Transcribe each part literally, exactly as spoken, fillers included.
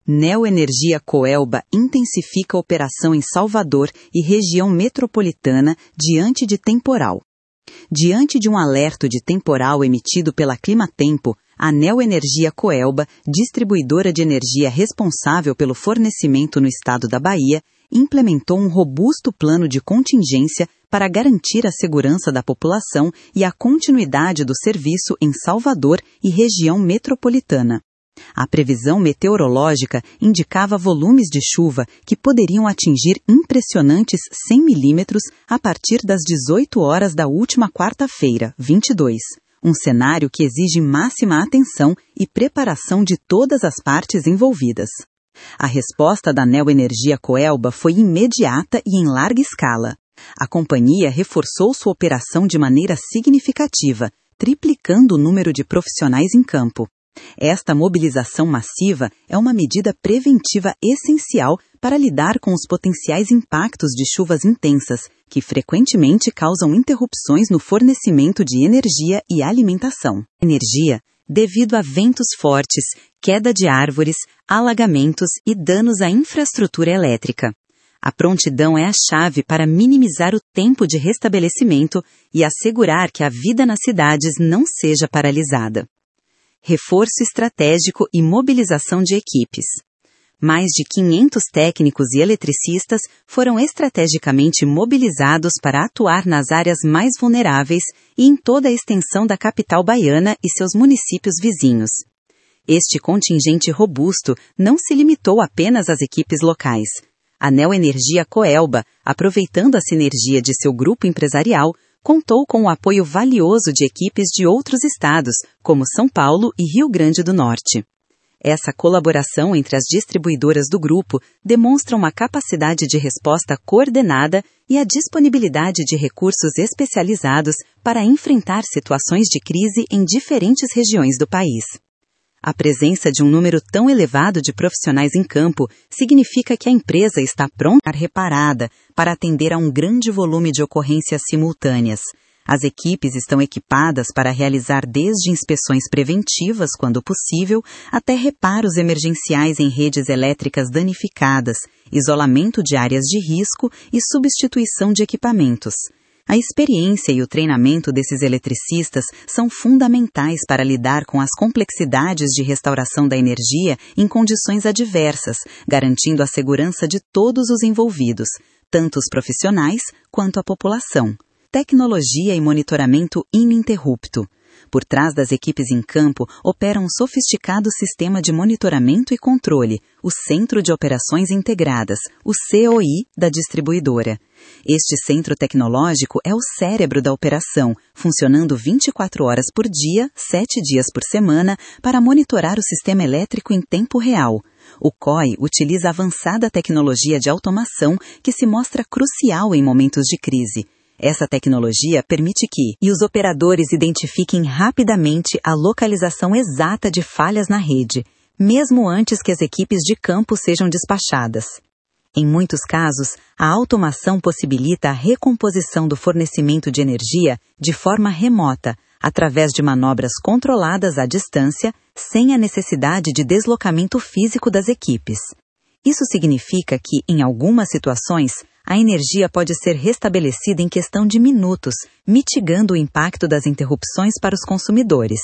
Neoenergia Coelba intensifica a operação em Salvador e região metropolitana diante de temporal. Diante de um alerto de temporal emitido pela Climatempo, a Neoenergia Coelba, distribuidora de energia responsável pelo fornecimento no estado da Bahia, implementou um robusto plano de contingência para garantir a segurança da população e a continuidade do serviço em Salvador e região metropolitana. A previsão meteorológica indicava volumes de chuva que poderiam atingir impressionantes cem milímetros a partir das dezoito horas da última quarta-feira, vinte e dois, um cenário que exige máxima atenção e preparação de todas as partes envolvidas. A resposta da Neoenergia Coelba foi imediata e em larga escala. A companhia reforçou sua operação de maneira significativa, triplicando o número de profissionais em campo. Esta mobilização massiva é uma medida preventiva essencial para lidar com os potenciais impactos de chuvas intensas, que frequentemente causam interrupções no fornecimento de energia e alimentação. Energia, devido a ventos fortes, queda de árvores, alagamentos e danos à infraestrutura elétrica. A prontidão é a chave para minimizar o tempo de restabelecimento e assegurar que a vida nas cidades não seja paralisada. Reforço estratégico e mobilização de equipes. Mais de quinhentos técnicos e eletricistas foram estrategicamente mobilizados para atuar nas áreas mais vulneráveis e em toda a extensão da capital baiana e seus municípios vizinhos. Este contingente robusto não se limitou apenas às equipes locais. A Neoenergia Coelba, aproveitando a sinergia de seu grupo empresarial, contou com o apoio valioso de equipes de outros estados, como São Paulo e Rio Grande do Norte. Essa colaboração entre as distribuidoras do grupo demonstra uma capacidade de resposta coordenada e a disponibilidade de recursos especializados para enfrentar situações de crise em diferentes regiões do país. A presença de um número tão elevado de profissionais em campo significa que a empresa está pronta e reparada para atender a um grande volume de ocorrências simultâneas. As equipes estão equipadas para realizar desde inspeções preventivas, quando possível, até reparos emergenciais em redes elétricas danificadas, isolamento de áreas de risco e substituição de equipamentos. A experiência e o treinamento desses eletricistas são fundamentais para lidar com as complexidades de restauração da energia em condições adversas, garantindo a segurança de todos os envolvidos, tanto os profissionais quanto a população. Tecnologia e monitoramento ininterrupto. Por trás das equipes em campo opera um sofisticado sistema de monitoramento e controle, o Centro de Operações Integradas, o C O I, da distribuidora. Este centro tecnológico é o cérebro da operação, funcionando vinte e quatro horas por dia, sete dias por semana, para monitorar o sistema elétrico em tempo real. O C O I utiliza avançada tecnologia de automação que se mostra crucial em momentos de crise. Essa tecnologia permite que e os operadores identifiquem rapidamente a localização exata de falhas na rede, mesmo antes que as equipes de campo sejam despachadas. Em muitos casos, a automação possibilita a recomposição do fornecimento de energia de forma remota, através de manobras controladas à distância, sem a necessidade de deslocamento físico das equipes. Isso significa que, em algumas situações, a energia pode ser restabelecida em questão de minutos, mitigando o impacto das interrupções para os consumidores.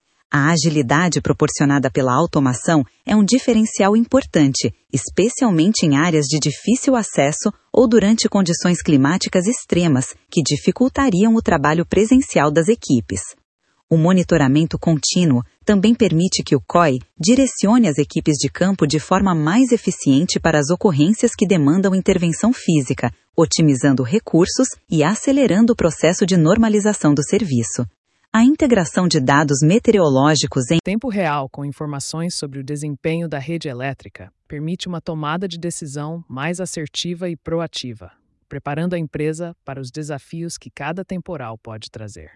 A agilidade proporcionada pela automação é um diferencial importante, especialmente em áreas de difícil acesso ou durante condições climáticas extremas que dificultariam o trabalho presencial das equipes. O monitoramento contínuo também permite que o C O I direcione as equipes de campo de forma mais eficiente para as ocorrências que demandam intervenção física, otimizando recursos e acelerando o processo de normalização do serviço. A integração de dados meteorológicos em tempo real com informações sobre o desempenho da rede elétrica permite uma tomada de decisão mais assertiva e proativa, preparando a empresa para os desafios que cada temporal pode trazer.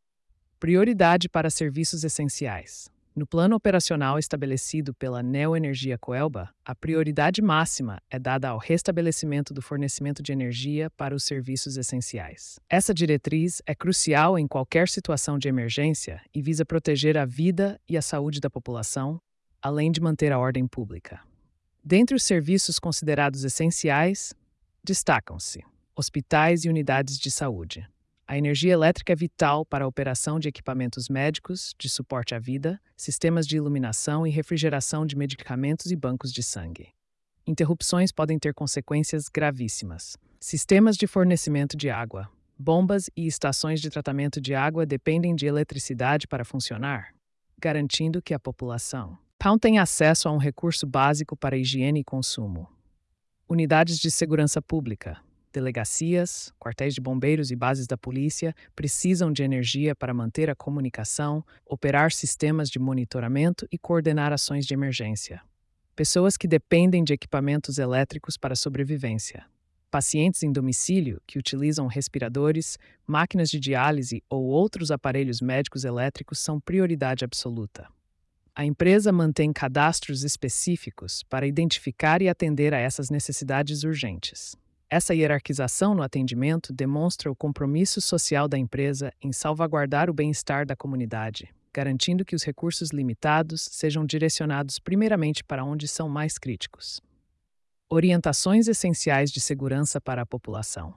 Prioridade para serviços essenciais. No plano operacional estabelecido pela Neoenergia Coelba, a prioridade máxima é dada ao restabelecimento do fornecimento de energia para os serviços essenciais. Essa diretriz é crucial em qualquer situação de emergência e visa proteger a vida e a saúde da população, além de manter a ordem pública. Dentre os serviços considerados essenciais, destacam-se hospitais e unidades de saúde. A energia elétrica é vital para a operação de equipamentos médicos, de suporte à vida, sistemas de iluminação e refrigeração de medicamentos e bancos de sangue. Interrupções podem ter consequências gravíssimas. Sistemas de fornecimento de água. Bombas e estações de tratamento de água dependem de eletricidade para funcionar, garantindo que a população tenha acesso a um recurso básico para higiene e consumo. Unidades de segurança pública. Delegacias, quartéis de bombeiros e bases da polícia precisam de energia para manter a comunicação, operar sistemas de monitoramento e coordenar ações de emergência. Pessoas que dependem de equipamentos elétricos para sobrevivência. Pacientes em domicílio que utilizam respiradores, máquinas de diálise ou outros aparelhos médicos elétricos são prioridade absoluta. A empresa mantém cadastros específicos para identificar e atender a essas necessidades urgentes. Essa hierarquização no atendimento demonstra o compromisso social da empresa em salvaguardar o bem-estar da comunidade, garantindo que os recursos limitados sejam direcionados primeiramente para onde são mais críticos. Orientações essenciais de segurança para a população.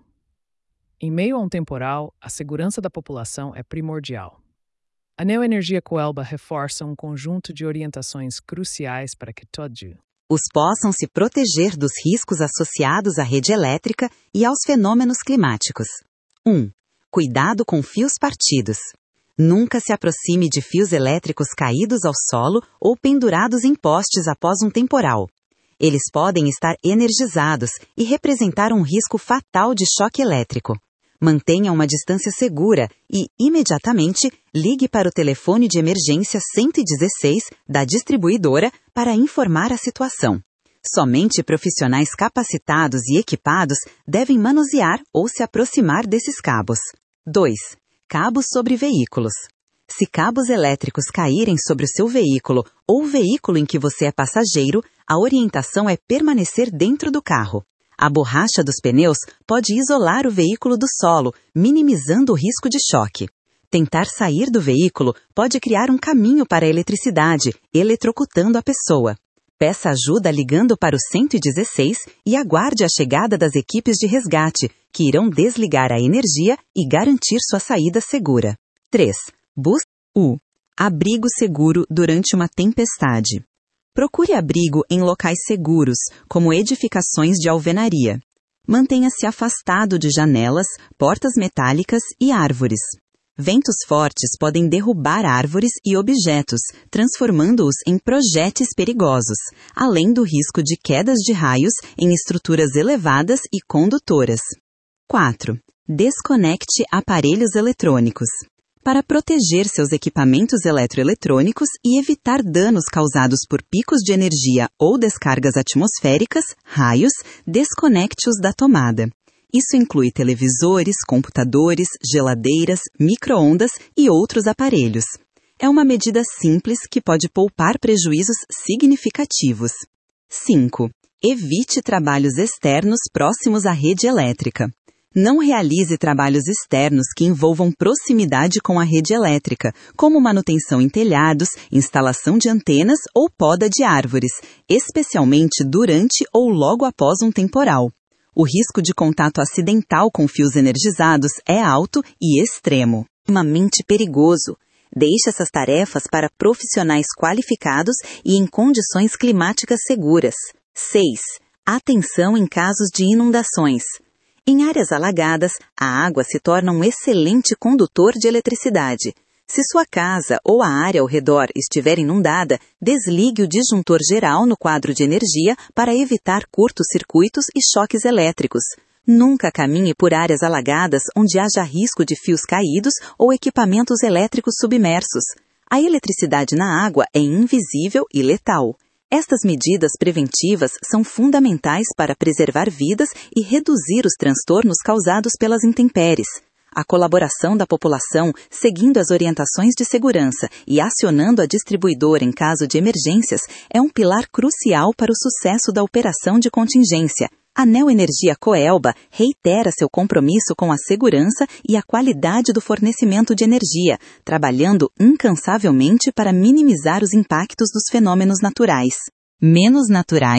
Em meio a um temporal, a segurança da população é primordial. A Neoenergia Coelba reforça um conjunto de orientações cruciais para que todos os possam se proteger dos riscos associados à rede elétrica e aos fenômenos climáticos. um. Cuidado com fios partidos. Nunca se aproxime de fios elétricos caídos ao solo ou pendurados em postes após um temporal. Eles podem estar energizados e representar um risco fatal de choque elétrico. Mantenha uma distância segura e, imediatamente, ligue para o telefone de emergência cento e dezesseis da distribuidora para informar a situação. Somente profissionais capacitados e equipados devem manusear ou se aproximar desses cabos. dois. Cabos sobre veículos. Se cabos elétricos caírem sobre o seu veículo ou o veículo em que você é passageiro, a orientação é permanecer dentro do carro. A borracha dos pneus pode isolar o veículo do solo, minimizando o risco de choque. Tentar sair do veículo pode criar um caminho para a eletricidade, eletrocutando a pessoa. Peça ajuda ligando para o cento e dezesseis e aguarde a chegada das equipes de resgate, que irão desligar a energia e garantir sua saída segura. três. Busque o abrigo seguro durante uma tempestade. Procure abrigo em locais seguros, como edificações de alvenaria. Mantenha-se afastado de janelas, portas metálicas e árvores. Ventos fortes podem derrubar árvores e objetos, transformando-os em projéteis perigosos, além do risco de quedas de raios em estruturas elevadas e condutoras. quatro. Desconecte aparelhos eletrônicos. Para proteger seus equipamentos eletroeletrônicos e evitar danos causados por picos de energia ou descargas atmosféricas, raios, desconecte-os da tomada. Isso inclui televisores, computadores, geladeiras, micro-ondas e outros aparelhos. É uma medida simples que pode poupar prejuízos significativos. cinco. Evite trabalhos externos próximos à rede elétrica. Não realize trabalhos externos que envolvam proximidade com a rede elétrica, como manutenção em telhados, instalação de antenas ou poda de árvores, especialmente durante ou logo após um temporal. O risco de contato acidental com fios energizados é alto e extremo. Extremamente perigoso. Deixe essas tarefas para profissionais qualificados e em condições climáticas seguras. seis. Atenção em casos de inundações. Em áreas alagadas, a água se torna um excelente condutor de eletricidade. Se sua casa ou a área ao redor estiver inundada, desligue o disjuntor geral no quadro de energia para evitar curtos-circuitos e choques elétricos. Nunca caminhe por áreas alagadas onde haja risco de fios caídos ou equipamentos elétricos submersos. A eletricidade na água é invisível e letal. Estas medidas preventivas são fundamentais para preservar vidas e reduzir os transtornos causados pelas intempéries. A colaboração da população, seguindo as orientações de segurança e acionando a distribuidora em caso de emergências, é um pilar crucial para o sucesso da operação de contingência. A Neoenergia Coelba reitera seu compromisso com a segurança e a qualidade do fornecimento de energia, trabalhando incansavelmente para minimizar os impactos dos fenômenos naturais, menos naturais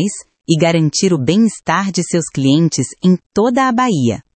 e garantir o bem-estar de seus clientes em toda a Bahia.